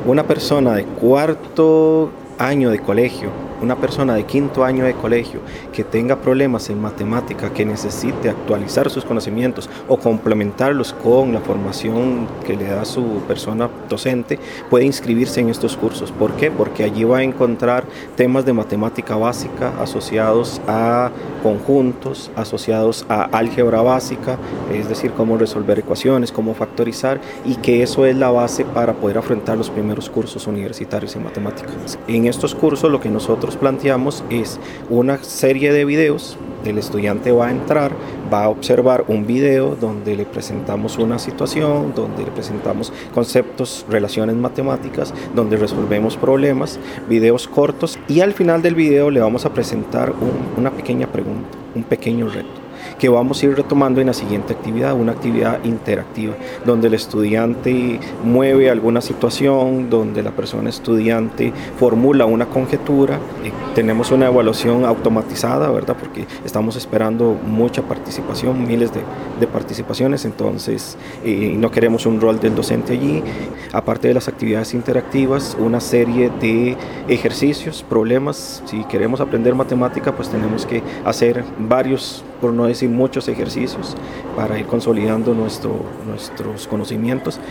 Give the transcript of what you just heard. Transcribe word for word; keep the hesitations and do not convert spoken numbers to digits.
Una persona de cuarto año de colegio, una persona de quinto año de colegio que tenga problemas en matemática, que necesite actualizar sus conocimientos o complementarlos con la formación que le da su persona docente, puede inscribirse en estos cursos. ¿Por qué? Porque allí va a encontrar temas de matemática básica asociados a conjuntos, asociados a álgebra básica, es decir, cómo resolver ecuaciones, cómo factorizar, y que eso es la base para poder afrontar los primeros cursos universitarios en matemáticas. En estos cursos lo que nosotros planteamos es una serie de videos. El estudiante va a entrar, va a observar un video donde le presentamos una situación, donde le presentamos conceptos, relaciones matemáticas, donde resolvemos problemas, videos cortos, y al final del video le vamos a presentar un, una pequeña pregunta, un pequeño reto, que vamos a ir retomando en la siguiente actividad, una actividad interactiva, donde el estudiante mueve alguna situación, donde la persona estudiante formula una conjetura. Eh, tenemos una evaluación automatizada, ¿verdad? Porque estamos esperando mucha participación, miles de, de participaciones, entonces eh, no queremos un rol del docente allí. Aparte de las actividades interactivas, una serie de ejercicios, problemas. Si queremos aprender matemática, pues tenemos que hacer varios, por no decir muchos ejercicios, para ir consolidando nuestro, nuestros conocimientos.